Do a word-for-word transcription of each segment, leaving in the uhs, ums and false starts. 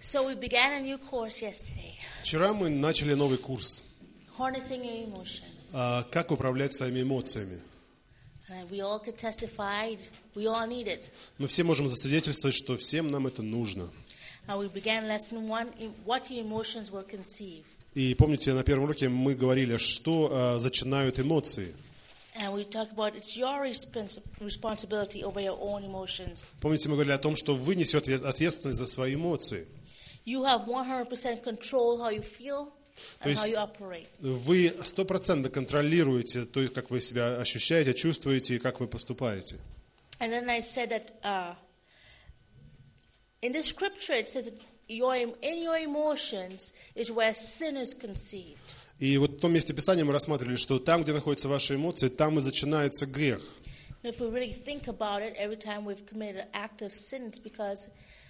So we began a new course yesterday. Вчера мы начали новый курс. Harnessing your emotions. А, Как управлять своими эмоциями. And we all could testify, we all need it. Мы все можем засвидетельствовать, что всем нам это нужно. And we began lesson one, in what your emotions will conceive. И помните, на первом уроке мы говорили, что а, зачинают эмоции. And we talk about it's your respons- responsibility over your own emotions. Помните, мы говорили о том, что вы несете ответственность за свои эмоции. You have one hundred percent control how you feel То and how есть you operate. вы стопроцентно контролируете то, как вы себя ощущаете, чувствуете и как вы поступаете. And then I said that uh, in the scripture it says that your, in your emotions is where sin is conceived. И вот в том месте Писания мы рассматривали, что там, где находятся ваши эмоции, там и начинается грех. And if we really think about it, every time we've committed an act of sin, it's because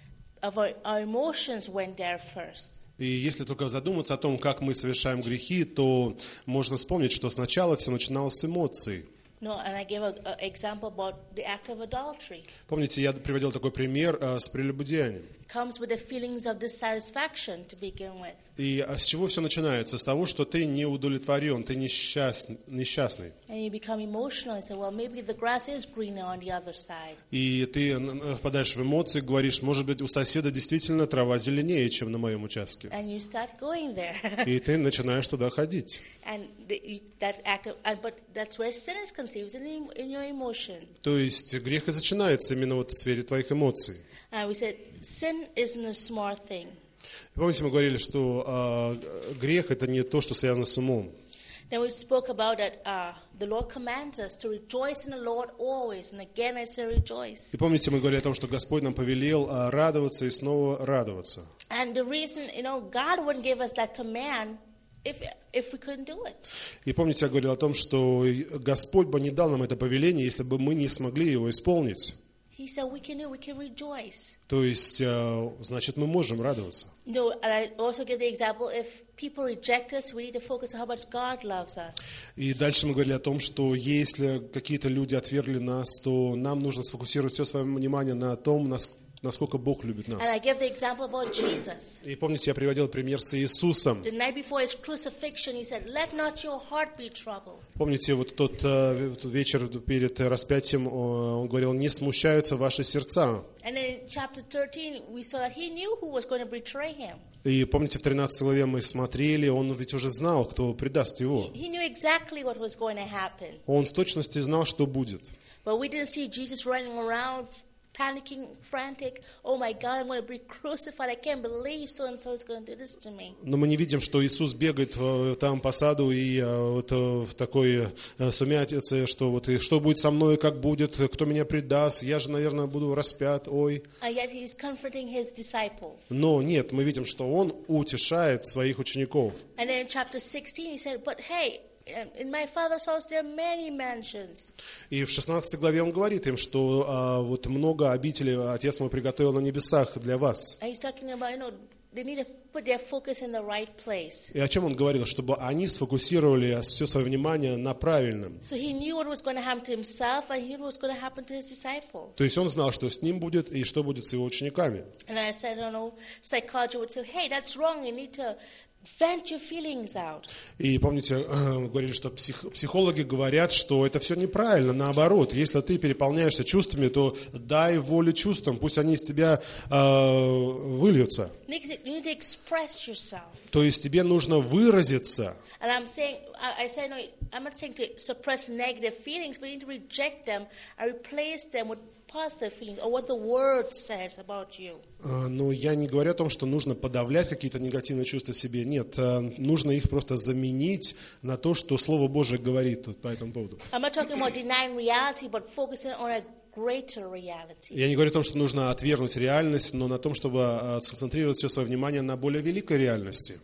of our, our emotions went there first. И если только задуматься о том, как мы совершаем грехи, то можно вспомнить, что сначала все начиналось с эмоций. No, and I gave an example about the act of adultery. Помните, я приводил такой пример а, с прелюбодеянием. It comes with the feelings of dissatisfaction to begin with. И а с чего все начинается? С того, что ты не удовлетворен, ты несчаст... несчастный. And you become emotional and say, well, maybe the grass is greener on the other side. И ты впадаешь в эмоции, говоришь, может быть, у соседа действительно трава зеленее, чем на моем участке. And you start going there. И ты начинаешь туда ходить. And the, that act of, and, but that's where sin is conceived, in, in your emotion. То есть грех и начинается именно вот в сфере твоих эмоций. And we said, sin isn't a small thing. Помните, мы говорили, что э, грех – это не то, что связано с умом. Then we spoke about that uh, the Lord commands us to rejoice in the Lord always. And again I say rejoice. И помните, мы говорили о том, что Господь нам повелел э, радоваться и снова радоваться. And the reason, you know, God wouldn't give us that command if, if we couldn't do it. И помните, я говорил о том, что Господь бы не дал нам это повеление, если бы мы не смогли его исполнить. He said we can do, we can rejoice. То есть, э, значит, мы можем радоваться. No, and I also give the example, if people reject us, we need to focus on how much God loves us. И дальше мы говорили о том, что если какие-то люди отвергли нас, то нам нужно сфокусировать все свое внимание на том, насколько Бог любит нас. And I give the example about Jesus. И помните, я приводил пример с Иисусом. The night before his crucifixion, he said, "Let not your heart be troubled." Помните, вот тот, тот вечер перед распятием он говорил, не смущаются ваши сердца. And then in chapter thirteen, we saw that he knew who was going to betray him. И помните, в тринадцатой главе мы смотрели, он ведь уже знал, кто предаст его. He knew exactly what was going to happen. Он в точности знал, что будет. But we didn't see Jesus running around, panicking, frantic. Oh my God, I'm going to be crucified. I can't believe so and so is going to do this to me. Но мы не видим, что Иисус бегает там по саду и вот в такой сумятице, что вот и что будет со мной, как будет, кто меня предаст, я же, наверное, буду распят, ой. And yet he's comforting his disciples. Но нет, мы видим, что он утешает своих учеников. And then in chapter sixteen, he said, but hey, in my Father's house there are many mansions. И в шестнадцатой главе он говорит им, что а, вот много обителей Отец мой приготовил на небесах для вас. And he's talking about, you know, they need to put their focus in the right place. И о чем он говорил? Чтобы они сфокусировали все свое внимание на правильном. So he knew what was going to happen to himself, and he knew what was going to happen to his disciples. То есть он знал, что с ним будет и что будет с его учениками. And I said, you know, psychology would say, hey, that's wrong. You need to vent your feelings out. И помните, мы говорили, что псих, психологи говорят, что это все неправильно, наоборот. Если ты переполняешься чувствами, то дай волю чувствам, пусть они из тебя э, выльются. You need to express yourself. То есть тебе нужно выразиться. And I'm saying, I, I say, no, I'm not saying to suppress negative feelings, but you need to reject them and replace them with positive feelings or what the word says about you. Но я не говорю о том, что нужно подавлять какие-то негативные чувства в себе. Нет, нужно их просто заменить на то, что Слово Божие говорит по этому поводу. I'm not talking about denying reality, but focusing on a greater reality. Я не говорю о том, что нужно отвергнуть реальность, но на том, чтобы сконцентрировать все свое внимание на более великой реальности.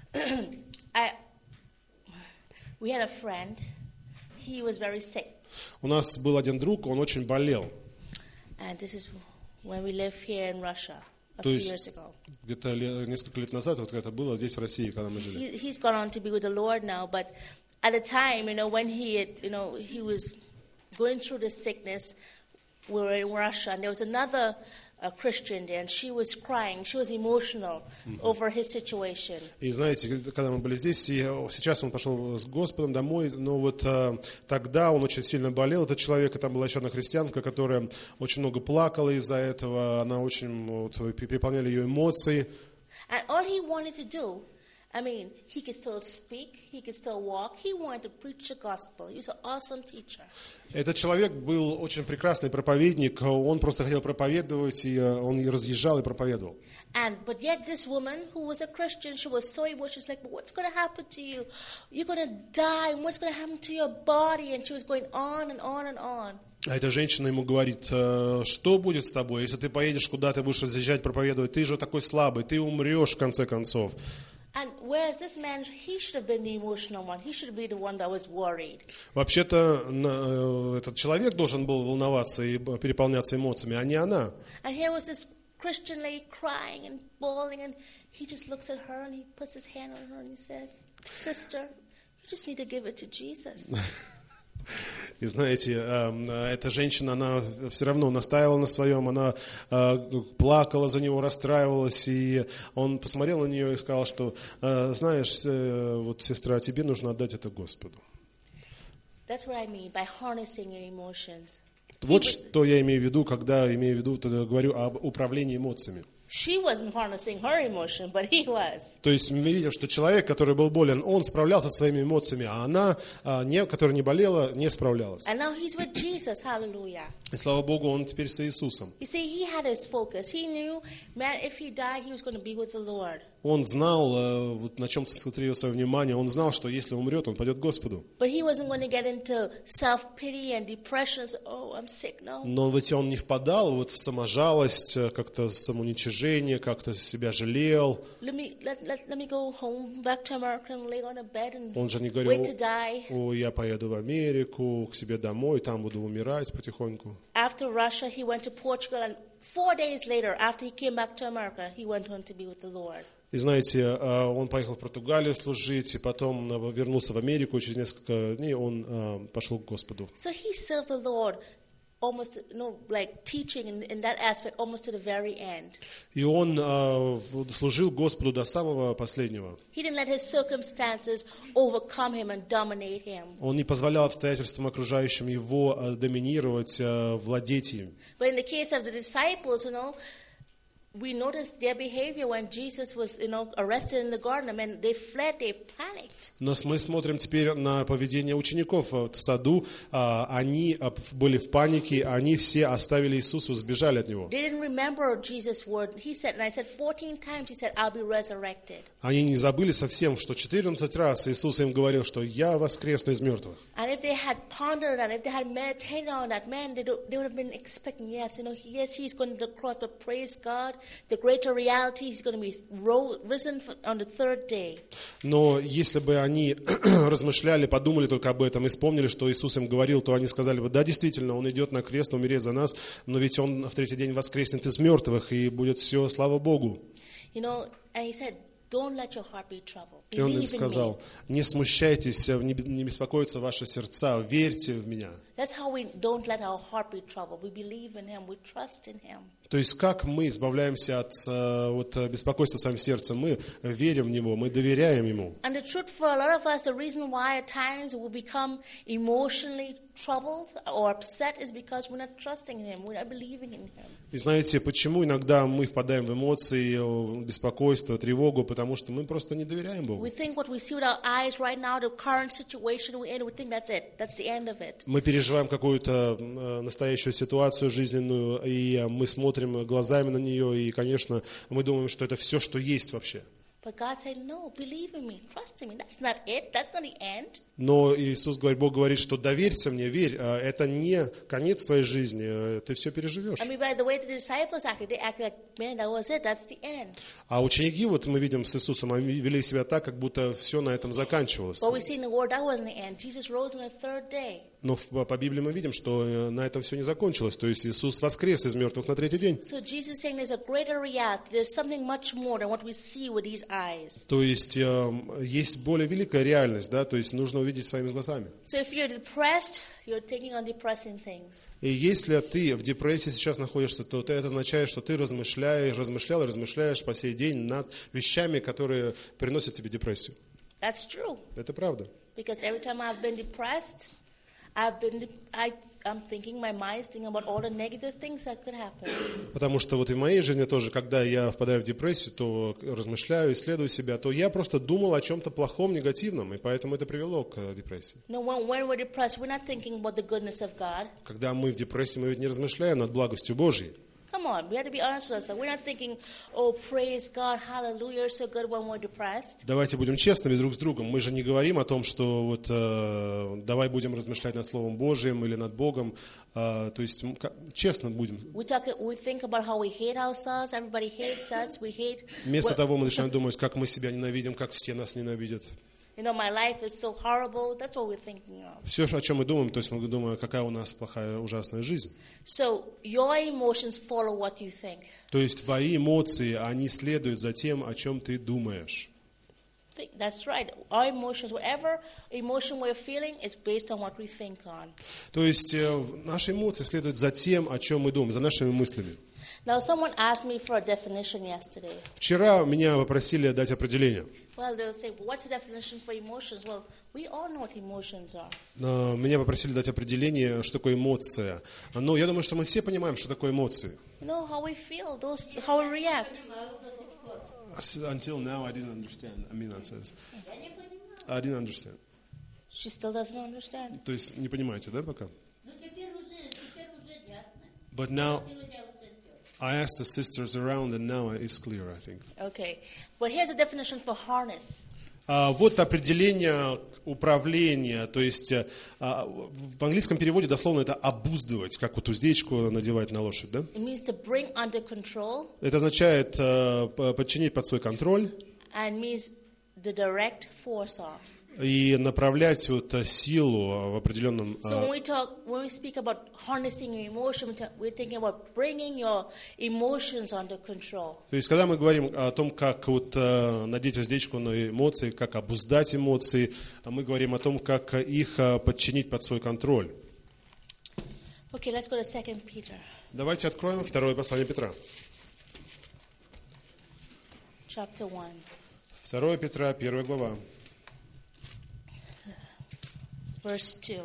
I, we had a friend. He was very sick. У нас был один друг, он очень болел. And this is when we lived here in Russia a То few есть years ago. где-то несколько лет назад, вот это было здесь в России, когда мы жили. He, he's gone on to be with the Lord now, but at the time, you know, when he had, you know, he was going through this sickness, we were in Russia, and there was another a Christian there, and she was crying. She was emotional mm-hmm. over his situation. И знаете, когда мы были здесь, и сейчас он пошел с Господом домой, но вот а, тогда он очень сильно болел, этот человек, и там была еще одна христианка, которая очень много плакала из-за этого, она очень, вот, переполняли ее эмоции. And all he wanted to do, I mean, he could still speak, he could still walk. He wanted to preach the gospel. He was an awesome teacher. Этот человек был очень прекрасный проповедник. Он просто хотел проповедовать, и он и разъезжал и проповедовал. And but yet this woman, who was a Christian, she was so emotional. She's like, "But what's going to happen to you? You're going to die. And what's going to happen to your body?" And she was going on and on and on. А эта женщина ему говорит: что будет с тобой, если ты поедешь куда-то, будешь разъезжать, проповедовать? Ты же такой слабый, ты умрешь в конце концов. And whereas this man, he should have been the emotional one. He should be the one that was worried. Вообще-то этот человек должен был волноваться и переполняться эмоциями, а не она. And here was this Christian lady crying and bawling, and he just looks at her and he puts his hand on her and he said, "Sister, you just need to give it to Jesus." И знаете, эта женщина, она все равно настаивала на своем, она плакала за него, расстраивалась, и он посмотрел на нее и сказал, что, знаешь, вот, сестра, тебе нужно отдать это Господу. That's what I mean by harnessing your emotions. Вот что я имею в виду, когда имею в виду, тогда говорю об управлении эмоциями. She wasn't harnessing her emotion, but he was. То есть мы видим, что человек, который был болен, он справлялся со своими эмоциями, а она, не, которая не болела, не справлялась. And now he's with Jesus, hallelujah. И слава Богу, он теперь с Иисусом. You see, he had his focus. He knew, man, if he died, he was going to be with the Lord. Он знал, вот на чем сосредоточил свое внимание, он знал, что если умрет, он пойдет к Господу. But he wasn't going to get into self-pity and depression. Oh, I'm sick, no. Но ведь он не впадал вот в саможалость, как-то самоуничижение, как-то себя жалел. Let me, let, let, let me go home, back to America and lay on a bed and Он же не wait говорил: to die. о, я поеду в Америку, к себе домой, там буду умирать потихоньку. After Russia, he went to Portugal, and four days later, after he came back to America, he went on to be with the Lord. И знаете, он поехал в Португалию служить, и потом вернулся в Америку, через несколько дней он пошел к Господу. So he served the Lord almost, you know, like teaching in, in that aspect almost to the very end. И он служил Господу до самого последнего. He didn't let his circumstances overcome him and dominate him. Он не позволял обстоятельствам окружающим его доминировать, владеть им. But in the case of the disciples, you know, we noticed their behavior when Jesus was, you know, arrested in the garden. I mean, they fled, they panicked. Но мы смотрим теперь на поведение учеников в саду. Они были в панике, они все оставили Иисуса, сбежали от него. They didn't remember Jesus' word. He said, and I said fourteen times, he said, "I'll be resurrected." Они не забыли совсем, что четырнадцать раз Иисус им говорил, что я воскресну из мертвых. And if they had pondered and if they had meditated on that, man, they, do, they would have been expecting, yes, you know, yes, he's going to the cross, but praise God, the greater reality, he's going to be ro- risen on the third day. Но если бы они размышляли, подумали только об этом и вспомнили, что Иисус им говорил, то они сказали бы: да, действительно, Он идет на крест умереть за нас, но ведь Он в третий день воскреснет из мертвых, и будет все, слава Богу. You know, and he said, don't let your heart be troubled. И Он им сказал: не смущайтесь, не беспокойтся ваши сердца, верьте в Меня. That's how we don't let our heart be troubled. We believe in Him, we trust in Him. То есть как мы избавляемся от вот, беспокойства в своем сердце? Мы верим в Него, мы доверяем Ему. And the truth for a lot of us, the reason why at times we become emotionally troubled or upset is because we're not trusting Him, we're not believing in Him. И знаете, почему иногда мы впадаем в эмоции, беспокойство, тревогу? Потому что мы просто не доверяем Богу. We think what we see with our eyes right now, the current situation we're in, we think that's it, that's the end of it. Мы переживаем какую-то настоящую ситуацию жизненную, и мы смотрим глазами на нее, и, конечно, мы думаем, что это все, что есть вообще. But God said, no, believe in me, trust in me. That's not it. That's not the end. Но Иисус говорит, Бог говорит, что доверься мне, верь. Это не конец твоей жизни, ты все переживешь. I mean, by the way the disciples acted, they acted like, man, that was it. That's the end. А ученики, вот мы видим с Иисусом, они вели себя так, как будто все на этом заканчивалось. But we see in the Word that wasn't the end. Jesus rose on the third day. Но в- по Библии мы видим, что э, на этом все не закончилось. То есть Иисус воскрес из мертвых на третий день. So Jesus is saying there's a greater reality. There's something much more than what we see with these eyes. То есть э, есть более великая реальность, да, то есть нужно увидеть своими глазами. So if you're depressed, you're thinking on depressing things. И если ты в депрессии сейчас находишься, то это означает, что ты размышляешь, размышлял и размышляешь по сей день над вещами, которые приносят тебе депрессию. That's true. Это правда. Because every time I've been depressed, I've been, de- I, I'm thinking, my mind is thinking about all the negative things that could happen. Потому что вот и в моей жизни тоже, когда я впадаю в депрессию, то размышляю, исследую себя, то я просто думал о чем-то плохом, негативном, и поэтому это привело к депрессии. You know, when, when we're depressed, we're not thinking about the goodness of God. Когда мы в депрессии, мы ведь не размышляем над благостью Божьей. Come on, we have to be honest with ourselves. We're not thinking, oh, praise God, hallelujah, you're so good when we're depressed. Давайте будем честными друг с другом. Мы же не говорим о том, что вот э, давай будем размышлять над Словом Божьим или над Богом. Э, то есть м, ка- честно будем. We talk, we think about how we hate ourselves. Everybody hates us. We hate. Вместо what- того мы начинаем думать, как мы себя ненавидим, как все нас ненавидят. You know, my life is so horrible. That's what we're thinking of. Все, о чем мы думаем, то есть мы думаем, какая у нас плохая, ужасная жизнь. So your emotions follow what you think. То есть твои эмоции, они следуют за тем, о чем ты думаешь. Think- That's right. Our emotions, whatever emotion we're feeling, is based on what we think on. То есть э, наши эмоции следуют за тем, о чем мы думаем, за нашими мыслями. Now, someone asked me for a definition yesterday. Вчера меня попросили дать определение. Well, they'll say, what's the definition for emotions? Well, we all know what emotions are. Э, Меня попросили дать определение, что такое эмоция. Но я думаю, что мы все понимаем, что такое эмоции. You know how we feel, those, how we react. Until now I didn't understand. Amina says. I didn't understand. She still doesn't understand. То есть не понимаете, да, пока? Ну теперь уже, теперь уже ясно. But now Сегодня уже всё. I asked the sisters around, and now it's clear, I think. Okay. But here's a definition for harness. А, Вот определение управления, то есть а, в английском переводе дословно это обуздывать, как вот уздечку надевать на лошадь, да? It means to bring under control Это означает а, п- подчинить под свой контроль and means the direct force of. и направлять вот а, силу в определенном. So а, when we talk, when we speak about harnessing your emotion, we talk- we're thinking about bringing your emotions under control. То есть, когда мы говорим о том, как вот а, надеть уздечку на эмоции, как обуздать эмоции, а мы говорим о том, как их а, подчинить под свой контроль. Okay, let's go to Second Peter, Давайте откроем второе послание Петра. chapter one. Второе Петра, первая глава. Verse two.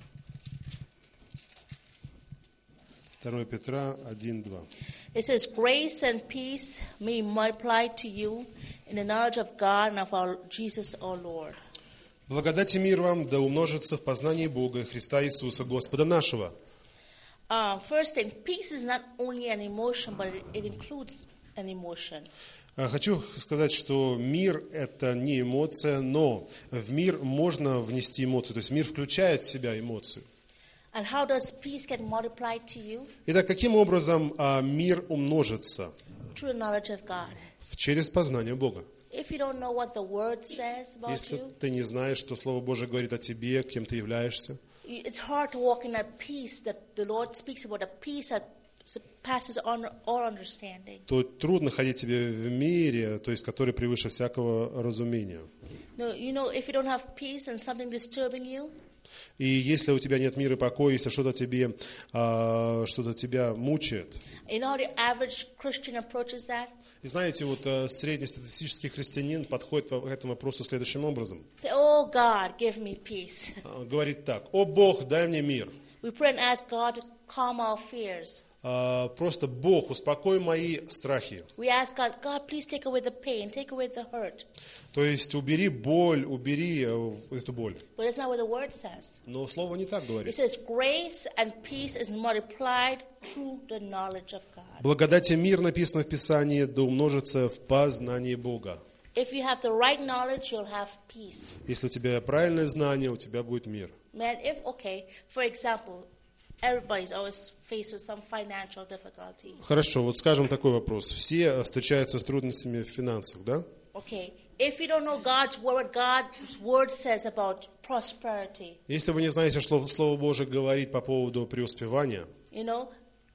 второе Петра один два. It says, grace and peace may multiply to you in the knowledge of God and of our Jesus our Lord. Благодать и мир вам да умножится в познании Бога и Христа Иисуса, Господа нашего. Uh, first thing, peace is not only an emotion, but it, it includes an emotion. А, Хочу сказать, что мир – это не эмоция, но в мир можно внести эмоцию, то есть мир включает в себя эмоцию. And how does peace get multiplied to you? Итак, каким образом а, мир умножится? Through the knowledge of God. Через познание Бога. If you don't know what the Word says about Если you, ты не знаешь, что Слово Божие говорит о тебе, кем ты являешься, you- it's hard to walk in that peace that the Lord speaks about, a peace that surpasses on all understanding. то трудно ходить тебе в мире, то есть который превыше всякого разумения. No, you know, if you don't have peace and something disturbing you, И если у тебя нет мира и покоя, если что-то тебе, а, что-то тебя мучает. you know how the average Christian approaches that? И знаете, вот а, среднестатистический христианин подходит к этому вопросу следующим образом. Say, oh God, give me peace. А, Говорит так: «О Бог, дай мне мир». We pray and ask God to calm our fears. А, Просто Бог, успокой мои страхи. We ask God, God, please take away the pain, take away the hurt. То есть убери боль, убери э, эту боль. But that's not what the Word says. Но Слово не так It говорит. says, grace and peace is multiplied through the knowledge of God. Благодать и мир, написано в Писании, да умножится в познании Бога. If you have the right knowledge, you'll have peace. Если у тебя правильное знание, у тебя будет мир. Man, if, okay, for example, everybody's always faced with some financial difficulty. Хорошо, вот скажем такой вопрос. Все встречаются с трудностями в финансах, да? Okay, if you don't know God's word, what God's word says about prosperity, Если вы не знаете, что Слово Божие говорит по поводу преуспевания, you know,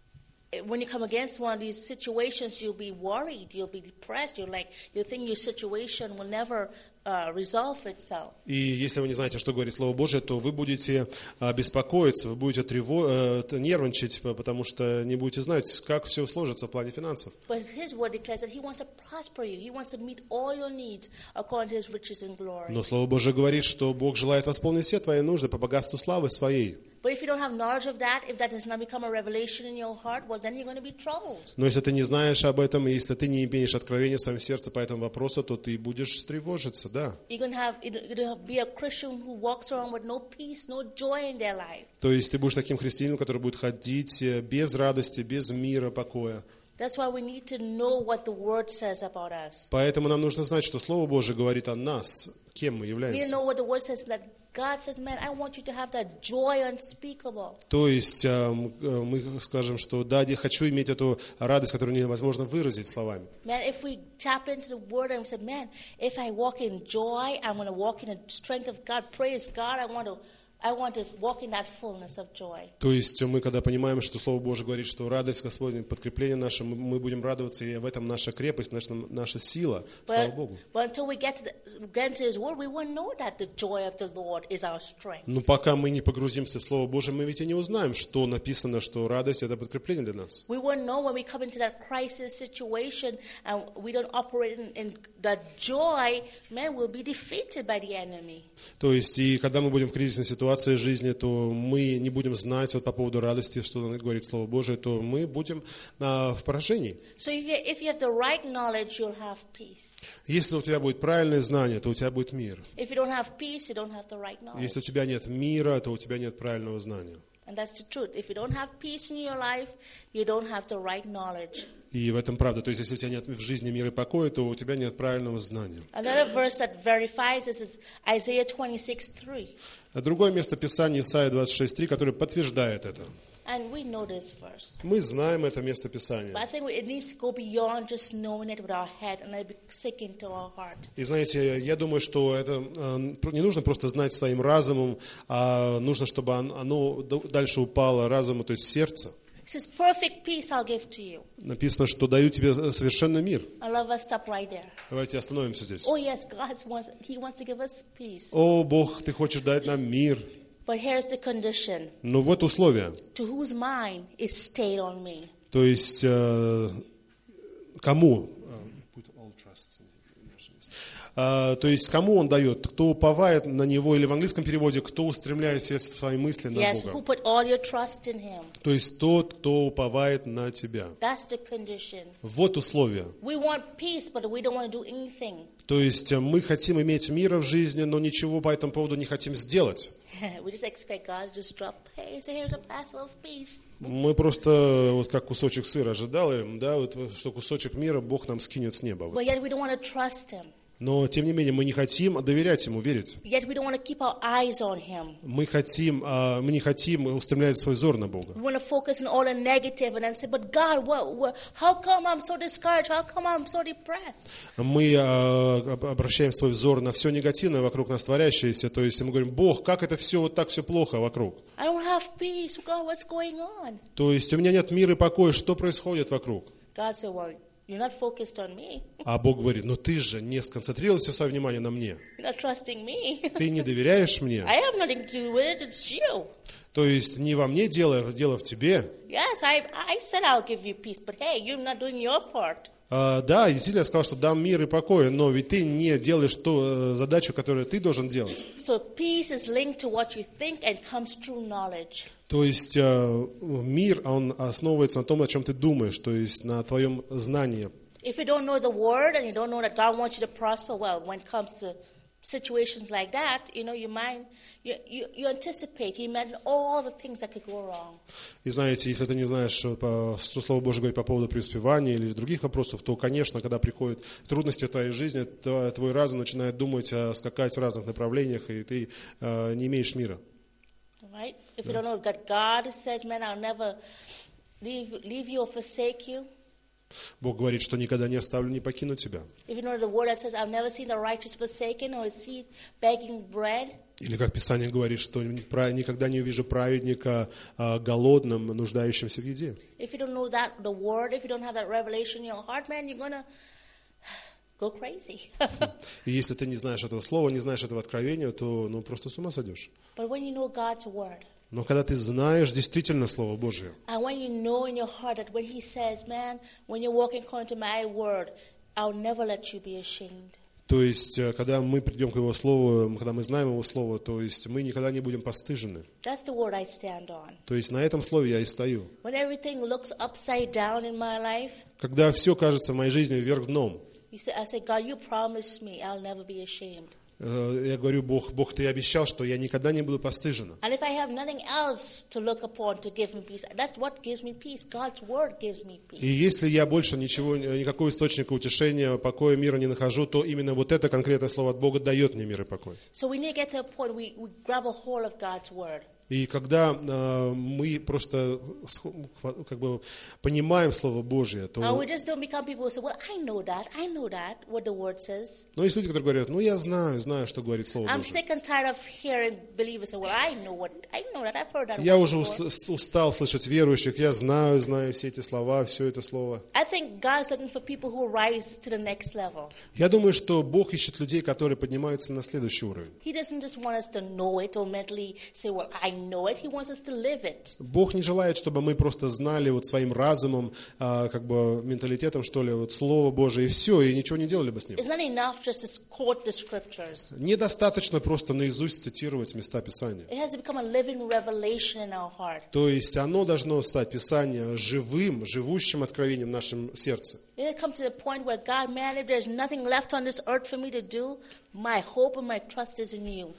when you come against one of these situations, you'll be worried, you'll be depressed, you're like, you think your situation will never uh, resolve itself. и если вы не знаете, что говорит Слово Божие, то вы будете а, беспокоиться, вы будете трево... э, нервничать, потому что не будете знать, как все сложится в плане финансов. But His word declares that He wants to prosper you. He wants to meet all your needs according to His riches and glory. Но Слово Божие говорит, что Бог желает восполнить все твои нужды по богатству славы своей. But if you don't have knowledge of that, if that has not become a revelation in your heart, well, then you're going to be troubled. Но если ты не знаешь об этом, и если ты не имеешь откровения в своем сердце по этому вопросу, то ты будешь тревожиться, да. You're going to have, you're going to be a Christian who walks around with no peace, no joy in their life. То есть ты будешь таким христианином, который будет ходить без радости, без мира, покоя. That's why we need to know what the Word says about us. Поэтому нам нужно знать, что Слово Божие говорит о нас, кем мы We need to являемся. know what the Word says, that God says, man, I want you to have that joy unspeakable. То есть э, мы скажем, что да, я хочу иметь эту радость, которую невозможно выразить словами. Man, if we tap into the Word and say, man, if I walk in joy, I'm going to walk in the strength of God. Praise God. I want to I want to walk in that fullness of joy. То есть мы, когда понимаем, что Слово Божие говорит, что радость Господня, подкрепление наше, мы, мы будем радоваться, и в этом наша крепость, наша, наша сила. Слава But, Богу. but until we get to, the, get into His Word, we won't know that the joy of the Lord is our strength. Но пока мы не погрузимся в Слово Божие, мы ведь и не узнаем, что написано, что радость – это подкрепление для нас. We won't know when we come into that crisis situation and we don't operate in, in that joy, man, we'll be defeated by the enemy. То есть, и когда мы будем в кризисной ситуации жизни, то мы не будем знать вот по поводу радости, что говорит Слово Божие, то мы будем а, в поражении. So if you, if you have the right knowledge, you'll have peace. Если у тебя будет правильное знание, то у тебя будет мир. If you don't have peace, you don't have the right knowledge. Если у тебя нет мира, то у тебя нет правильного знания. And that's the truth. If you don't have peace in your life, you don't have the right knowledge. И в этом правда. То есть, если у тебя нет в жизни мира и покоя, то у тебя нет правильного знания. Another verse that verifies this is Isaiah twenty-six three. А другое место Писания, Исайя двадцать шесть три, которое подтверждает это. And we know this verse. Мы знаем это место But Писания. I think it needs to go beyond just knowing it with our head and let it sink into our heart. И знаете, я думаю, что это э, не нужно просто знать своим разумом, а нужно, чтобы оно, оно дальше упало разуму, то есть сердце. It says, perfect peace I'll give to you. Написано, что даю тебе совершенный мир. I love us stop right there. Давайте остановимся здесь. Oh yes, God wants, He wants to give us peace. О, Бог, ты хочешь дать нам мир. But here's the condition. Но вот условия. To whose mind is stayed on me. То есть, э, кому? Uh, то есть, кому он дает? Кто уповает на него, или в английском переводе, кто устремляет все свои мысли на Yes, who Бога? put all your trust in Him. То есть, тот, кто уповает на тебя. That's the condition. Вот условия. We want peace, but we don't want to do anything. То есть, мы хотим иметь мира в жизни, но ничего по этому поводу не хотим сделать. We just expect God to just drop, hey, so here's a parcel of peace. Мы просто, вот как кусочек сыра ожидали, да, вот, что кусочек мира Бог нам скинет с неба. But yet we don't want to trust Him. Но, тем не менее, мы не хотим доверять Ему, верить. Yet we don't want to keep our eyes on Him. Мы хотим, а, мы не хотим устремлять свой взор на Бога. We want to focus on all the negative and then say, but God, what, what, how come I'm so discouraged? How come I'm so depressed? Мы а, об- обращаем свой взор на все негативное вокруг нас творящееся. То есть мы говорим: Бог, как это все вот так все плохо вокруг? I don't have peace. God, what's going on? То есть у меня нет мира и покоя, что происходит вокруг? God said, well, you're not focused on me. А Бог говорит: ну ты же не сконцентрировал все свое внимание на мне. You're not trusting me. Ты не доверяешь мне. I have nothing to do with it. It's you. То есть не во мне дело, дело в тебе. Yes, I, I said I'll give you peace, but hey, you're not doing your part. А, да, действительно, я сказал, что дам мир и покой, но ведь ты не делаешь ту э, задачу, которую ты должен делать. So peace is linked to what you think and comes through knowledge. То есть э, мир, он основывается на том, о чем ты думаешь, то есть на твоем знании. If you don't know the word and you don't know that God wants you to prosper, well, when it comes to situations like that, you know, your mind, you, you, you anticipate, you imagine all the things that could go wrong. И знаете, если ты не знаешь, что, по- что Слово Божие говорит по поводу преуспевания или других вопросов, то, конечно, когда приходят трудности в твоей жизни, то твой разум начинает думать, а, скакать в разных направлениях, и ты э, не имеешь мира. Right? If you don't know that God says, man, I'll never leave, leave you or forsake you. Бог говорит, что никогда не оставлю, не покину тебя. If you know the word that says, I've never seen the righteous forsaken or his seed begging bread. Или как Писание говорит, что никогда не увижу праведника а, голодным, нуждающимся в еде. If you don't know that, the word, if you don't have that revelation in your heart, man, you're gonna go crazy. И если ты не знаешь этого слова, не знаешь этого откровения, то ну, просто с ума сойдешь. But when you know God's word, Но когда ты знаешь действительно Слово Божье, and when you know in your heart that when he says, man, when you're walking according to my word, I'll never let you be ashamed. то есть, когда мы придем к Его Слову, когда мы знаем Его Слово, то есть мы никогда не будем постыжены. That's the word I stand on. То есть на этом Слове я и стою. When everything looks upside down in my life, Когда все кажется в моей жизни вверх дном, you say, I say, God, you promised me I'll never be ashamed. э, я говорю, Бог, Бог, Ты обещал, что я никогда не буду постыжена. And if I have nothing else to look upon to give me peace, that's what gives me peace. God's word gives me И peace. если я больше ничего, никакого источника утешения, покоя, мира не нахожу, то именно вот это конкретное слово от Бога дает мне мир и покой. So we need to get to a point we, we grab a hold of God's word. И когда э, мы просто как бы понимаем Слово Божье, то... And we just don't become people who say, well, I know that, I know that, what the word says. Но есть люди, которые говорят, ну я знаю, знаю, что говорит Слово I'm Божье. sick and tired of hearing believers say, well, I know what, I know that, I've heard that Я word уже before. ус- устал слышать верующих, я знаю, знаю все эти слова, все это слово. I think God's looking for people who rise to the next level. Я думаю, что Бог ищет людей, которые поднимаются на следующий уровень. He doesn't just want us to know it or mentally say, well, I know it. He wants us to live it. Бог не желает, чтобы мы просто знали вот своим разумом, а, как бы менталитетом, что ли, вот Слово Божие, и все, и ничего не делали бы с ним. It's not enough just to quote the scriptures. Недостаточно просто наизусть цитировать места Писания. It has to become a living revelation in our heart. То есть оно должно стать, Писание, живым, живущим откровением в нашем сердце. It comes to the point where, God, man, if there's nothing left on this earth for me to do, my hope and my trust is in you.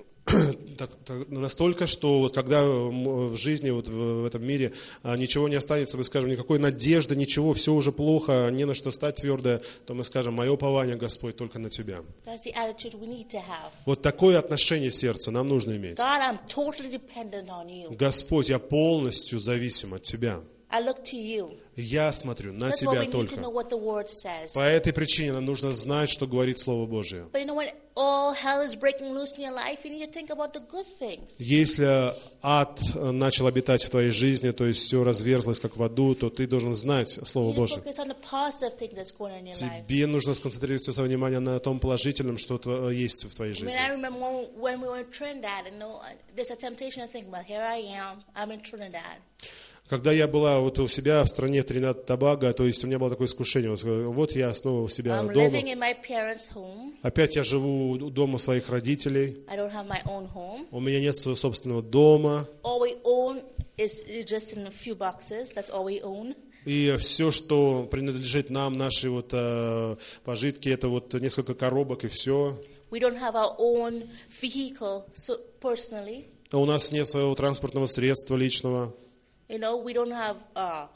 Так, так, настолько, что вот когда м, в жизни, вот в, в этом мире а, ничего не останется, мы скажем, никакой надежды, ничего, все уже плохо, не на что стать твердо, то мы скажем, мое упование, Господь, только на Тебя. That's the attitude we need to have. Вот такое отношение сердца нам нужно иметь. God, I'm totally dependent on you. Господь, я полностью зависим от Тебя. I look to you. Я смотрю на That's why we Тебя need to только. know what the word says. По этой причине нам нужно знать, что говорит Слово Божие. But you know, when all hell is breaking loose in your life, you need to think about the good things. Если ад начал обитать в твоей жизни, то есть все разверзлось, как в аду, то ты должен знать Слово You need to Божие. focus on the positive thing that's going on in your life. Тебе нужно сконцентрировать все свое внимание на том положительном, что тво- есть в твоей I mean, жизни. I remember when, when we were in Trinidad, and you know, there's a temptation to think, well, here I am, I'm in Trinidad. Когда я была вот у себя в стране Тринидад и Тобаго, то есть у меня было такое искушение, вот, вот я снова у себя I'm дома, living in my parents' home. опять я живу у дома своих родителей, I don't have my own home. у меня нет своего собственного дома, All we own is just in a few boxes. That's all we own. и все, что принадлежит нам, наши вот э, пожитки, это вот несколько коробок и все. We don't have our own vehicle so personally. А у нас нет своего транспортного средства личного, You know, we don't have uh,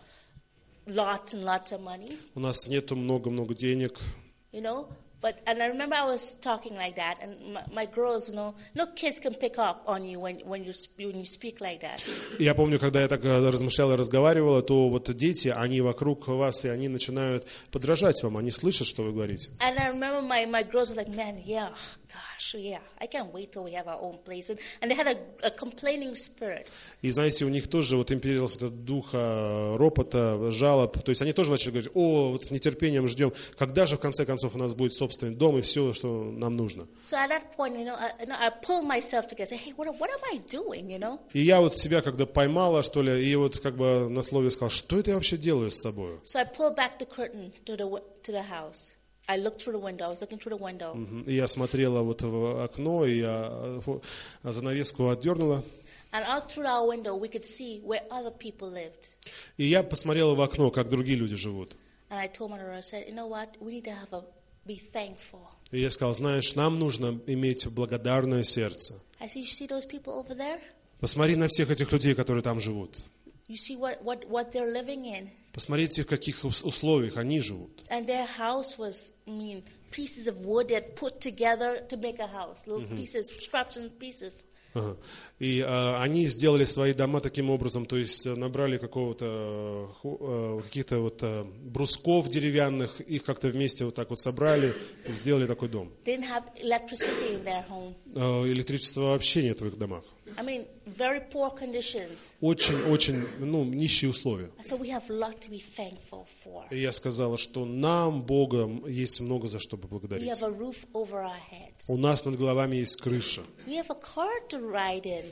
lots and lots of money. у нас нету много-много денег. You know, but and I remember I was talking like that, and my, my girls, you know, no kids can pick up on you when when you sp- when you speak like that. Я помню, когда я так э, размышляла и разговаривала, то вот дети, они вокруг вас, и они начинают подражать вам, они слышат, что вы говорите. And I remember my, my girls were like, man, yeah, gosh, yeah, I can't wait till we have our own place. And, and they had a, a complaining spirit. И знаете, у них тоже вот им перелился этот дух э, ропота, жалоб, то есть они тоже начали говорить, о, вот с нетерпением ждем, когда же в конце концов у нас будет собственный дом и все, что нам нужно. So at that point, you know, I, you know, I pulled myself together, say, hey, what, what am I doing, you know? И я вот себя когда поймала, что ли, и вот как бы на слове сказал, что это я вообще делаю с собой? So I pulled back the curtain to the wi- to the house. I looked through the window. I was looking through the window. Мгм. И я смотрела вот в окно, и я э, фо- занавеску отдернула. And out through our window, we could see where other people lived. И я посмотрела в окно, как другие люди живут. And I told my daughter, I said, you know what? We need to have a be thankful. И я сказал, знаешь, нам нужно иметь благодарное сердце. I said, you see those people over there? Посмотри на всех этих людей, которые там живут. You see what, what, what they're living in? Посмотрите, в каких ус- условиях они живут. And their house was, I mean, pieces of wood that put together to make a house. Little pieces, scraps and pieces. Ага. И а, они сделали свои дома таким образом, то есть э, набрали какого-то, э, ху- э, каких-то вот э, брусков деревянных, их как-то вместе вот так вот собрали и сделали такой дом. They didn't have electricity in their home. Э, электричества вообще нет в их домах. I mean, very poor conditions. Очень-очень, ну, нищие условия. So we have a lot to be thankful for. И я сказала, что нам, Богом, есть много за что We поблагодарить. have a roof over our heads. У нас над головами есть крыша. We have a car to ride in.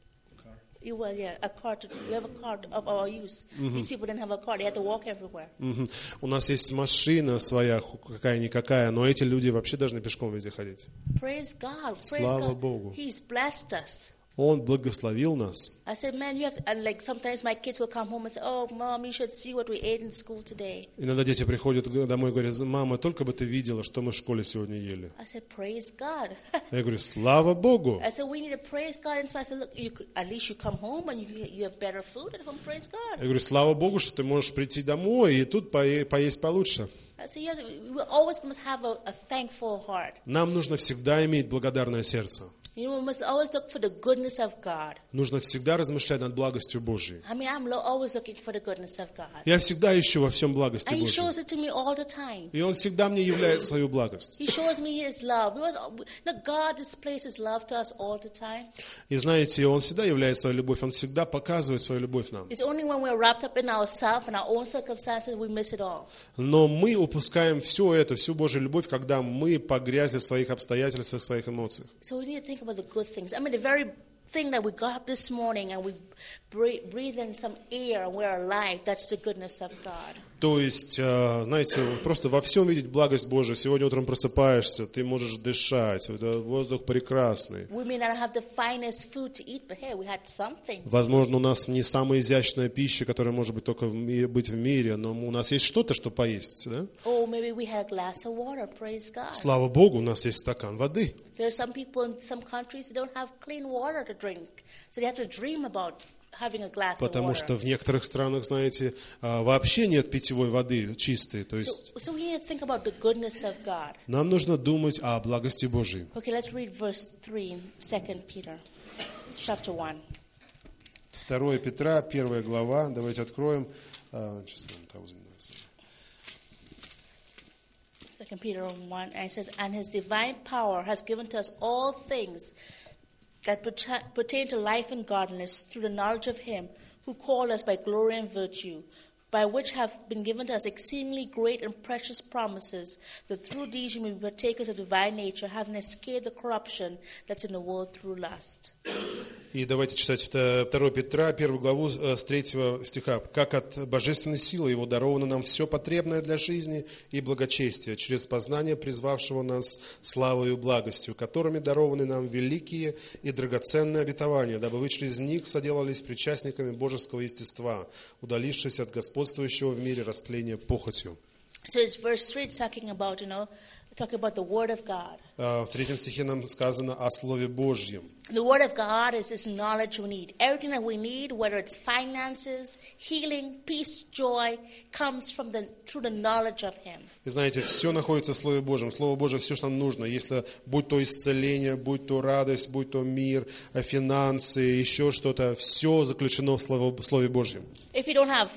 You, well, yeah, a car to, we have a car of our use. These people didn't have a car; they had to walk everywhere. Мгм. У нас есть машина своя, какая-никакая, но эти люди вообще должны пешком везде ходить. Praise God! Praise Слава God! Богу. He's blessed us. Он благословил нас. I said, man, you have. And like sometimes my kids will come home and say, "Oh, mom, you should see what we ate in school today." Иногда дети приходят домой и говорят: мама, только бы ты видела, что мы в школе сегодня ели. I said, praise God. Я говорю: слава Богу. I said, we need to praise God. And so I said, look, you could, at least you come home and you you have better food at home. Praise Я God. говорю: слава Богу, что ты можешь прийти домой и тут пое- поесть получше. I said, yes, we always must have a, a thankful heart. Нам нужно всегда иметь благодарное сердце. You know, we must always look for the goodness of God. Нужно всегда размышлять над благостью Божьей. I mean, I'm lo- always looking for the goodness of God. Я всегда ищу во всем благости And He Божьей. shows it to me all the time. И Он всегда мне являет свою благость. He shows me His love. He was, no, God displays His love to us all the time. И знаете, Он всегда являет свою любовь. Он всегда показывает свою любовь нам. It's only when we're wrapped up in ourselves and our own circumstances we miss it all. Но мы упускаем все это, всю Божью любовь, когда мы погрязли в своих обстоятельствах, в своих эмоциях. So we need to think about the good things. I mean, the very thing that we got up this morning and we breathe, breathe in some air and we're alive, that's the goodness of God. То есть, э, знаете, просто во всем видеть благость Божию. Сегодня утром просыпаешься, ты можешь дышать, это воздух прекрасный. We may not have the finest food to eat, but hey, we had something. Возможно, у нас не самая изящная пища, которая может быть только в мире, быть в мире, но у нас есть что-то, что поесть. Да? Oh, maybe we had a glass of water, praise God. Слава Богу, у нас есть стакан воды. There are some people in some countries that don't have clean water to drink, so they have to dream about having a glass Потому of water. что в некоторых странах, знаете, а, вообще нет питьевой воды чистой. То So, есть so we need to think about the goodness of God. нам нужно думать о благости Божьей. Okay, let's read verse three in Second Peter, chapter one. второе Петра, первая глава. Давайте откроем. А, сейчас я вам там возьму. Second Peter one, and it says, "And His divine power has given to us all things that perta- pertain to life and godliness through the knowledge of Him who called us by glory and virtue, by which have been given to us exceedingly great and precious promises, that through these you may be partakers of divine nature, having escaped the corruption that's in the world through lust." И давайте читать второе Петра, первую главу с третьего стиха. «Как от божественной силы Его даровано нам все потребное для жизни и благочестия, через познание призвавшего нас славою и благостью, которыми дарованы нам великие и драгоценные обетования, дабы вы через них соделались причастниками божеского естества, удалившись от господствующего в мире растления похотью». So it's verse three, it's talking about, you know, talking about the Word of God. А в третьем стихе нам сказано о Слове Божьем. The Word of God is this knowledge we need. Everything that we need, whether it's finances, healing, peace, joy, comes from the through the knowledge of Him. И знаете, все находится в Слове Божьем. Слово Божье, все, что нам нужно. Если будь то исцеление, будь то радость, будь то мир, финансы, еще что-то, все заключено в Слове, в Слове Божьем. If you don't have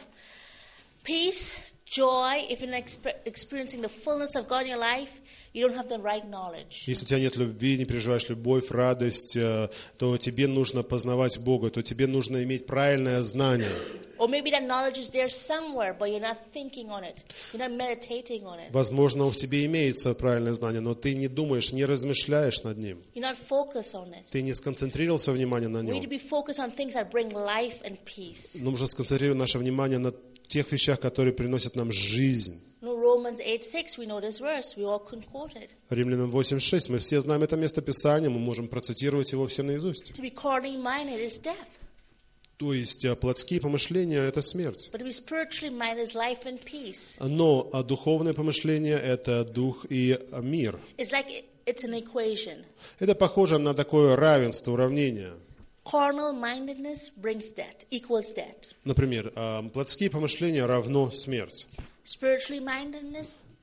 peace, joy, if you're not exp- experiencing the fullness of God in your life, you don't have the right knowledge. Если у тебя нет любви, не переживаешь любовь, радость, э, то тебе нужно познавать Бога, то тебе нужно иметь правильное знание. Or maybe that knowledge is there somewhere, but you're not thinking on it. You're not meditating on it. Возможно, в тебе имеется правильное знание, но ты не думаешь, не размышляешь над ним. You're not focused on it. Ты не сконцентрировался внимание на We need to нем. be focused on things that bring life and peace. Нужно сконцентрировать наше внимание на тех вещах, которые приносят нам жизнь. No, Romans eight six, we know this verse. We all can quote it. Римлянам восемь шесть. Мы все знаем это место Писания, мы можем процитировать его все наизусть. To be carnally minded is death. То есть а, плотские помышления – это смерть. But to be spiritually minded is life and peace. Но а, духовное помышление – это дух и а, мир. It's like it- it's an equation. Это похоже на такое равенство, уравнение. Carnal mindedness brings death, equals death. Например, а, плотские помышления равно смерть. Spiritually mindedness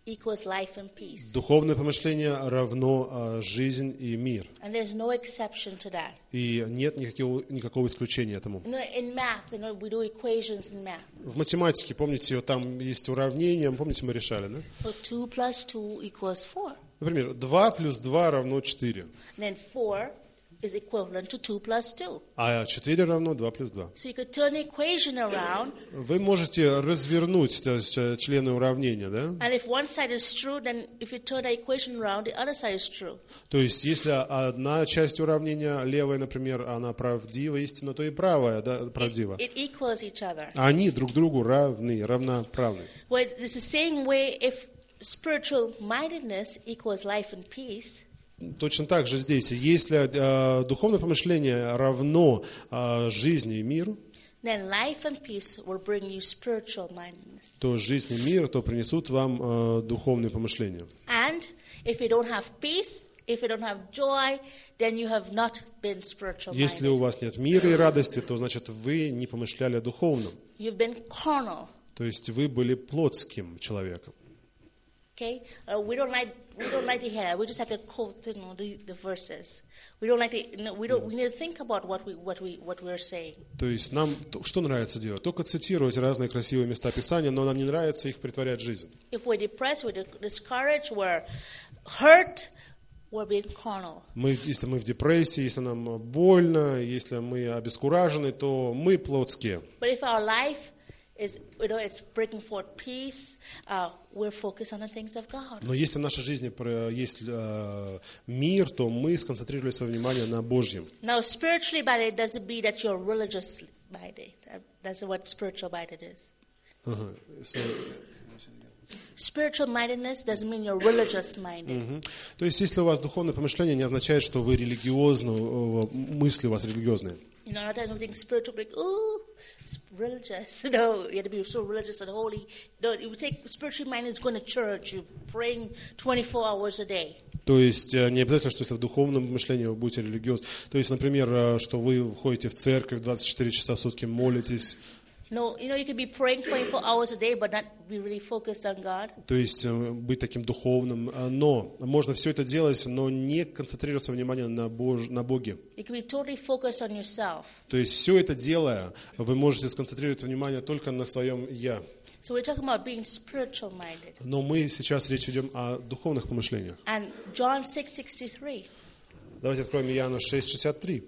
equals life and peace. Духовное помышление равно а, жизнь и мир. And there's no exception to that. И нет никакого, никакого исключения этому. You know, in math, you know, we do equations in math. В математике, помните, там есть уравнения, помните, мы решали, да? So two plus two equals four. Например, два плюс два равно четыре, And then four is equivalent to two plus two. а четыре равно два плюс два. So you could turn the equation around, Вы можете развернуть то есть, члены уравнения, да? and if one side is true, then if you turn the equation around, the other side is true. То есть, если одна часть уравнения, левая, например, она правдива, истина, то и правая, да, правдива. It equals each other. Они друг другу равны, равноправны. Well, it's the same way if spiritual mindedness equals life and peace, Точно так же здесь. Если э, духовное помышление равно э, жизни и миру, then life and peace will bring you spiritual mindedness. то жизнь и мир, то принесут вам э, духовные помышления. And if you don't have peace, if you don't have joy, then you have not been spiritual Если у minded. вас нет мира и радости, то значит вы не помышляли о духовном. You've been carnal. То есть вы были плотским человеком. Okay, uh, we don't like we don't like to hear that. We just have to quote, you know, the, the verses. We don't like to. You know, we don't. We need to think about what we what we what we're saying. То есть нам то- что нравится делать? Только цитировать разные красивые места Писания, но нам не нравится их претворять в жизнь. If we're depressed, we're discouraged, we're hurt, we're being carnal. Мы, если мы в депрессии, если нам больно, если мы обескуражены, то мы плотские. But if our life is, you know, it's bringing forth peace, uh, we're focused on the things of God. Но если в нашей жизни про- есть э, мир, то мы сконцентрировали свое внимание на Божьем. Now, spiritually minded doesn't mean that you're religiously minded. Uh, That's what spiritual minded is. Ага. So, Spiritual mindedness doesn't mean you're religious minded. мгм. То есть, если у вас духовное помышление, не означает, что вы религиозны, э, мысли у вас религиозные. You know, not everything spiritual, like, oh, it's religious. No, you have to be so religious and holy. No, you take spiritually minded is going to church, you're praying twenty-four hours a day. То есть э, не обязательно, что если в духовном мышлении вы будете религиозны. То есть, например, э, что вы ходите в церковь двадцать четыре часа в сутки, молитесь. No, you know, you could be praying twenty-four hours a day, but not be really focused on God. То есть э, быть таким духовным. э, Но можно все это делать, но не концентрировать свое внимание на, Бож... на Боге. You can be totally focused on yourself. То есть все это делая, вы можете сконцентрировать внимание только на своем «я». So we're talking about being spiritual minded. Но мы сейчас речь идем о духовных помышлениях. And John six sixty-three. Давайте откроем Иоанна шесть шестьдесят три.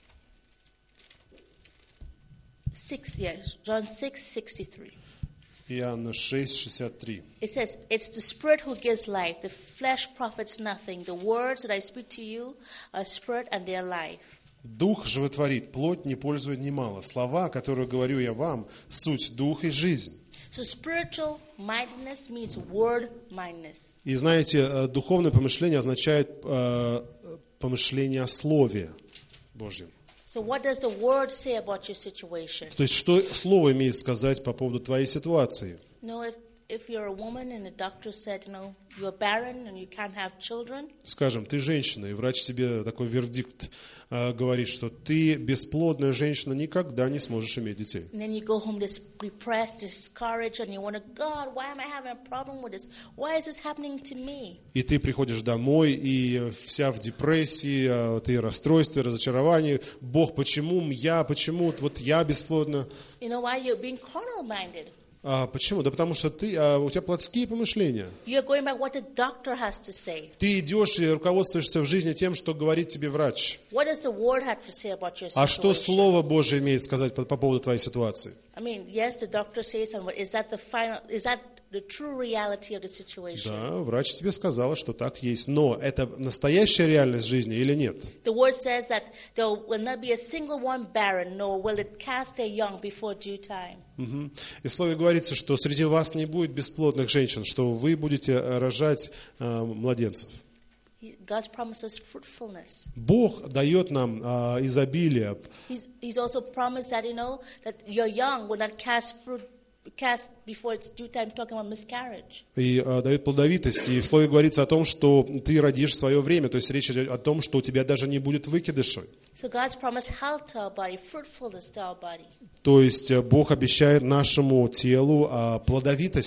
Six, yes, John six sixty-three. Иоанна шесть шестьдесят три. It says, "It's the Spirit who gives life. The flesh profits nothing. The words that I speak to you are spirit and they are life." «Дух животворит, плоть не пользует немало. Слова, которые говорю я вам, суть дух и жизнь». So spiritual mindedness means word mindedness. И знаете, э, духовное помышление означает э, помышление о Слове Божьем. So what does the word say about your situation? То есть, что Слово имеет сказать по поводу твоей ситуации? You know, if if you're a woman and the doctor said, you know, you're barren and you can't have children, Скажем, ты женщина, и врач тебе такой вердикт э, говорит, что ты бесплодная женщина, никогда не сможешь иметь детей. and then you go home this depressed, discouraged, and you wonder, God, why am I having a problem with this? Why is this happening to me? И ты приходишь домой, и вся в депрессии, э, ты в расстройстве, разочаровании. Бог, почему я, почему вот я бесплодна? You know why? You're being carnal-minded. А почему? Да потому что ты, а, у тебя плотские помышления. You're going by what the doctor has to say. Ты идешь и руководствуешься в жизни тем, что говорит тебе врач. What does the word have to say about your А что situation? Слово Божие имеет сказать по, по поводу твоей ситуации? I mean, yes, the doctor says something, but is that the final? Is that the true reality of the situation? Да, врач тебе сказал, что так есть. Но это настоящая реальность жизни или нет? The word says that there will not be a single one barren, nor will it cast their young before due time. Мгм. И в Слове говорится, что среди вас не будет бесплодных женщин, что вы будете э, рожать э, младенцев. He- God's promises fruitfulness. Бог дает нам э, изобилие. He's, he's also promised that, you know, that your young will not cast fruit, cast before its due time, talking about miscarriage. И э, дает плодовитость. И в Слове говорится о том, что ты родишь в свое время. То есть речь идет о том, что у тебя даже не будет выкидыша. So God's promised health to our body, fruitfulness to our body. То есть э, Бог обещает нашему телу э, плодовитость. You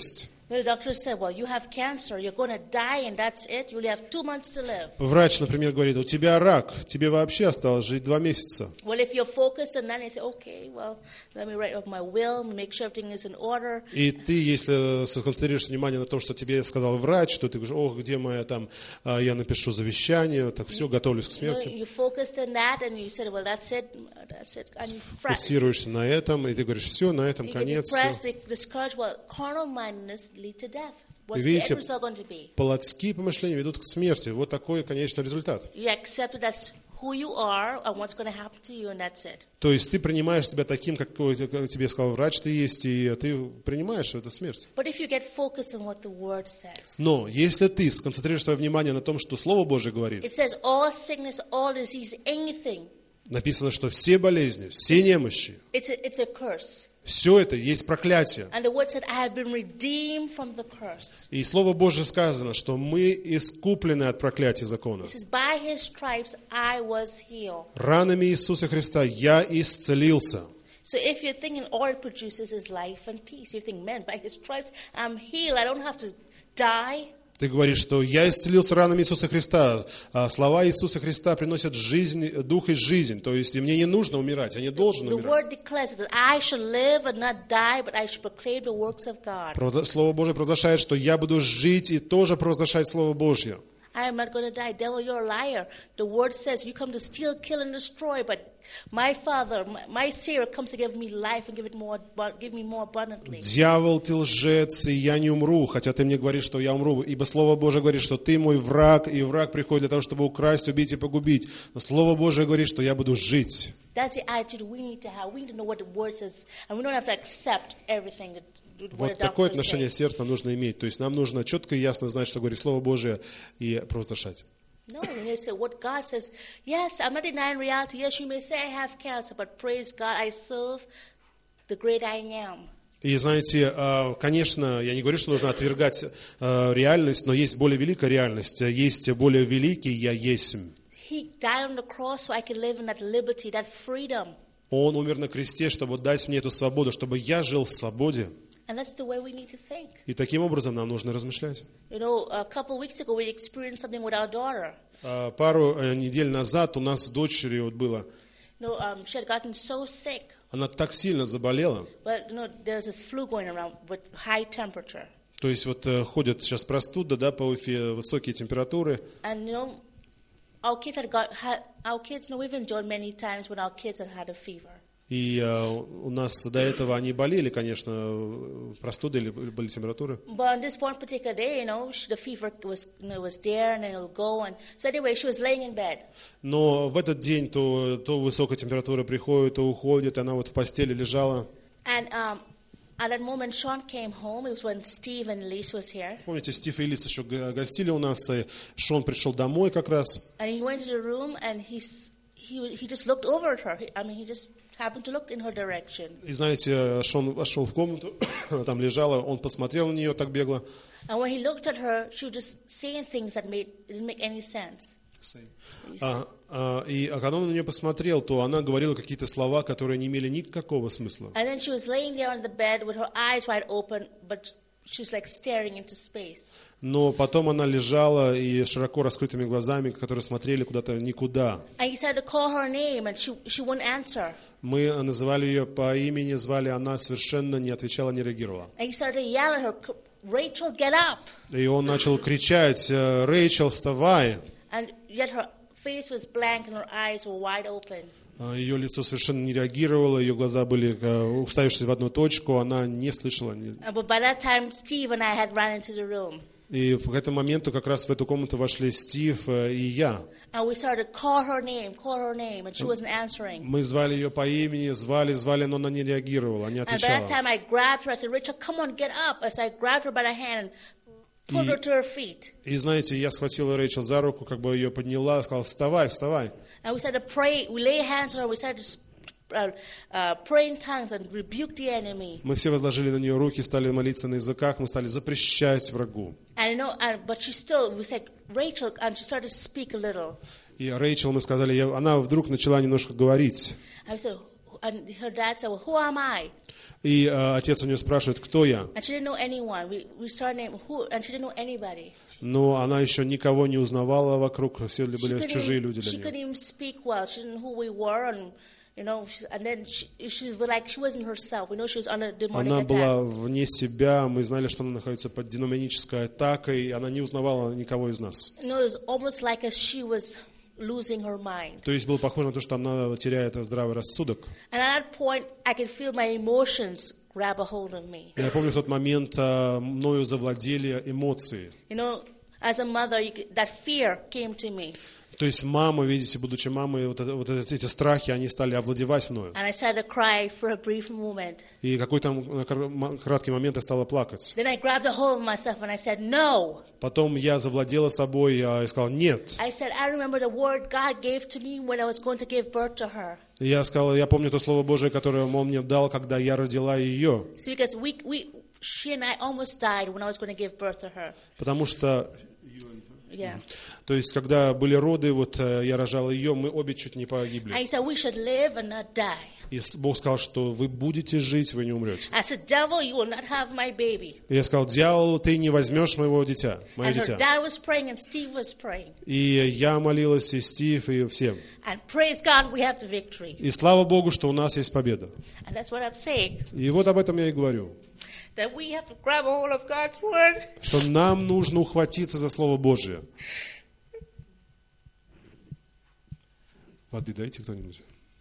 Well, the doctor said, well, you have cancer, you're going to die and that's it. You only have two months to live. Врач, например, говорит, у тебя рак, тебе вообще осталось жить два месяца. Well, if you're focused on that, you say, okay, well, let me write up my will, make sure everything is in order. И ты, если сконцентрируешь внимание на том, что тебе сказал врач, то ты говоришь, ох, где моя там, я напишу завещание, так все, готовлюсь к You know, смерти. you focused on that and you said, well, that's it, that's it. And you fret. Фокусируешься на этом, и ты говоришь, все, на этом You get конец. depressed, Все. discouraged. Well, carnal mindedness lead to death. What's the Видите, end result going to be? плотские помышления ведут к смерти. Вот такой конечный результат. You accept that that's who you are and what's going to happen to you, and that's it. То есть ты принимаешь себя таким, какой как тебе сказал врач, ты есть, и ты принимаешь, что это смерть. But if you get focused on what the Word says, Но если ты сконцентрируешь свое внимание на том, что Слово Божие говорит, it says all sickness, all disease, anything, написано, что все болезни, все немощи, it's a, it's a curse. все это есть проклятие. And the Word said, I have been redeemed from the curse. И Слово Божие сказано, что мы искуплены от проклятия закона. It says, by His stripes I was healed. Ранами Иисуса Христа я исцелился. So if you're thinking all it produces is life and peace, you think, man, by His stripes I'm healed. I don't have to die. Ты говоришь, что я исцелился ранами Иисуса Христа. А слова Иисуса Христа приносят жизнь, дух и жизнь. То есть и мне не нужно умирать, я не должен The умирать. Word declares that I shall live and not die, but I shall proclaim the works of God. Провозглаш- Слово Божие провозглашает, что я буду жить и тоже провозглашать Слово Божье. I am not going to die. Devil, you're a liar. The Word says you come to steal, kill, and destroy, but my Father, my, my Savior comes to give me life and give it more, give me more abundantly. Дьявол, ты лжец, и я не умру, хотя ты мне говоришь, что я умру. Ибо Слово Божие говорит, что ты мой враг, и враг приходит для того, чтобы украсть, убить и погубить. Но Слово Божие говорит, что я буду жить. That's the attitude we need to have. We need to know what the Word says, and we don't have to accept everything that what Вот the такое doctor отношение says. сердца нужно иметь. То есть нам нужно четко и ясно знать, что говорит Слово Божие, и провозглашать. No, when they say what God says, yes, I'm not denying reality. Yes, you may say I have cancer, but praise God, I serve the great I am. И знаете, конечно, я не говорю, что нужно отвергать реальность, но есть более великая реальность, есть более великий «Я есмь». He died on the cross so I could live in that liberty, that freedom. Он умер на кресте, чтобы дать мне эту свободу, чтобы я жил в свободе. And that's the way we need to think. И таким образом нам нужно размышлять. You know, a couple of weeks ago we experienced something with our daughter. А, Пару э, недель назад у нас с дочерью вот было, You know, um, she had gotten so sick, она так сильно заболела. but you know, there's this flu going around with high temperature. То есть вот э, ходят сейчас простуда, да, по Уфе, высокие температуры. And you know, our kids had got, had, our kids, you know, we've enjoyed many times when our kids had had a fever. И э, у нас до этого они болели, конечно, простудой или были температуры. But on this one particular day, you know, she, the fever was, you know, was there and then it'll go. And so anyway, she was laying in bed. Но в этот день то, то высокая температура приходит, то уходит, она вот в постели лежала. And um, at that moment, Sean came home. It was when Steve and Lise was here. Помните, Стив и Лиз еще го- гостили у нас, и Шон пришел домой как раз. And he went to the room and he's, he, he just looked over at her. I mean, he just happened to look in her direction. И знаете, Шон вошел в комнату, она там лежала, он посмотрел на нее так бегло. And when he looked at her, she was just saying things that made, didn't make any sense. А, а, и а когда он на нее посмотрел, то она говорила какие-то слова, которые не имели никакого смысла. And then she was laying there on the bed with her eyes wide open, but she was like staring into space. Но потом она лежала и широко раскрытыми глазами, которые смотрели куда-то никуда. And he started to call her name, and she, she wouldn't answer. Мы называли ее по имени, звали, она совершенно не отвечала, не реагировала. And he started to yell at her, Rachel, get up. И он начал кричать: «Рэйчел, вставай!» And yet her face was blank and her eyes were wide open. А Ее лицо совершенно не реагировало, ее глаза были э, уставившись в одну точку, она не слышала. не- Uh, But by that time, Steve and I had run into the room. И к этому моменту как раз в эту комнату вошли Стив э, и я. And we started to call her name, call her name, and she wasn't answering. Мы звали ее по имени, звали, звали, но она не реагировала, не And by отвечала. that time, I grabbed her. I said, Rachel, come on, get up. As I grabbed her by the hand and pulled her to her feet. И знаете, я схватил Рэйчел за руку, как бы ее подняла, сказал: «Вставай, вставай». And we started to pray. We lay hands on her. We started to uh, uh, pray in tongues and rebuke the enemy. Мы все возложили на нее руки, стали молиться на языках, мы стали запрещать врагу. And you know, and, but she still, we said, Rachel, and she started to speak a little. И Рэйчел, мы сказали, я- она вдруг начала немножко говорить. I said, and her dad said, well, who am I? И э, отец у нее спрашивает, кто я? And she didn't know anyone. We, we started naming who, and she didn't know anybody. Но она еще никого не узнавала вокруг, все She были couldn't, чужие even, люди she для couldn't нее. even speak well. She didn't know who we were, and you know, she, and then she, she was like she wasn't herself. We know she was under demonic Она attack. была вне себя, мы знали, что она находится под демонической атакой, и она не узнавала никого из нас. You know, it was almost like as she was losing her mind. То есть было похоже на то, что она теряет здравый рассудок. And at that point, I could feel my emotions grab a hold of me. Я помню, в тот момент а, мною завладели эмоции. You know, as a mother, you could, that fear came to me. То есть мама, видите, будучи мамой, вот, это, вот эти страхи, они стали овладевать мною. And I started to cry for a brief moment. И какой-то на кор- краткий момент я стала плакать. Then I grabbed a hold of myself and I said, no. Потом я завладела собой и сказала «нет». I said, I remember the word God gave to me when I was going to give birth to her. И я сказал, я помню то Слово Божие, которое Он мне дал, когда я родила ее. See, because we, we, she and I almost died when I was going to give birth to her. Потому что, Yeah. то есть, когда были роды, вот э, я рожала ее, мы обе чуть не And погибли. he said, we should live and not die. И с- Бог сказал, что вы будете жить, вы не умрете. I said, devil, you will not have my baby. И я сказал, дьявол, ты не возьмешь моего дитя, мое And her дитя. dad was praying and Steve was praying. И я молилась, и Стив, и всем. And praise God, we have the victory. И слава Богу, что у нас есть победа. And that's what I'm saying. И вот об этом я и говорю. That we have to grab a hold of God's word. Что нам нужно ухватиться за Слово Божие. Воды дайте кто-нибудь.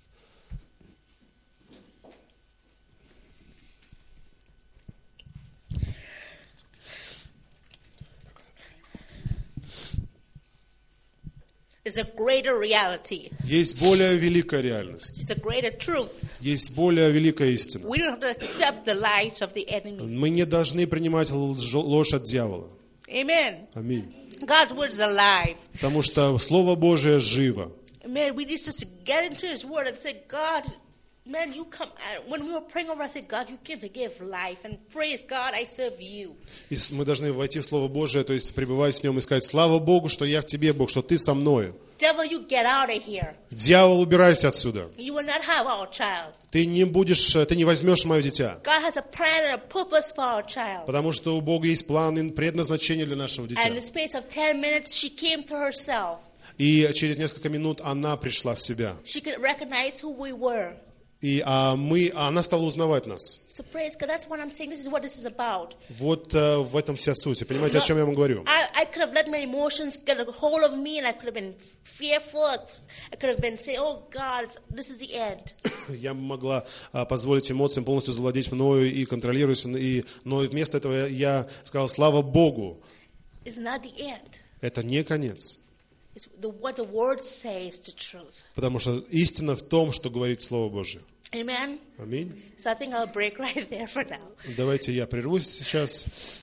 It's a greater reality. Есть более великая реальность. It's a greater truth. Есть более великая истина. We don't have to accept the lies of the enemy. Мы не должны принимать лж- ложь от дьявола. Amen. Аминь. God's word is alive. Потому что Слово Божие живо. Man, we need just to get into His word and say, God, man, you come. uh, When we were praying over, I said, God, you came to give life, and praise God, I serve you. И с- мы должны войти в Слово Божие, то есть пребывать в нем и сказать, слава Богу, что я в тебе, Бог, что ты со мною. Devil, you get out of here. Дьявол, убирайся отсюда. You will not have our child. Ты не будешь, ты не возьмешь мое дитя. God has a plan and a purpose for our child. Потому что у Бога есть план и предназначение для нашего And in дитя. the space of ten minutes, she came to herself. И через несколько минут она пришла в себя. She could recognize who we were. И а мы, а она стала узнавать нас. So praise God. That's what I'm saying. This is what this is about. Вот э, в этом вся суть. Понимаете, о чем я вам говорю? I, I could have let my emotions get a hold of me, and I could have been fearful. I could have been saying, "Oh God, it's, this is the end." Я могла а, позволить эмоциям полностью завладеть мною и контролировать, и, но вместо этого я, я сказал, слава Богу, It's not the end. это не конец. It's the, what the Word says, the truth. Потому что истина в том, что говорит Слово Божие. Amen. Аминь. So I think I'll break right there for now. Давайте я прервусь сейчас.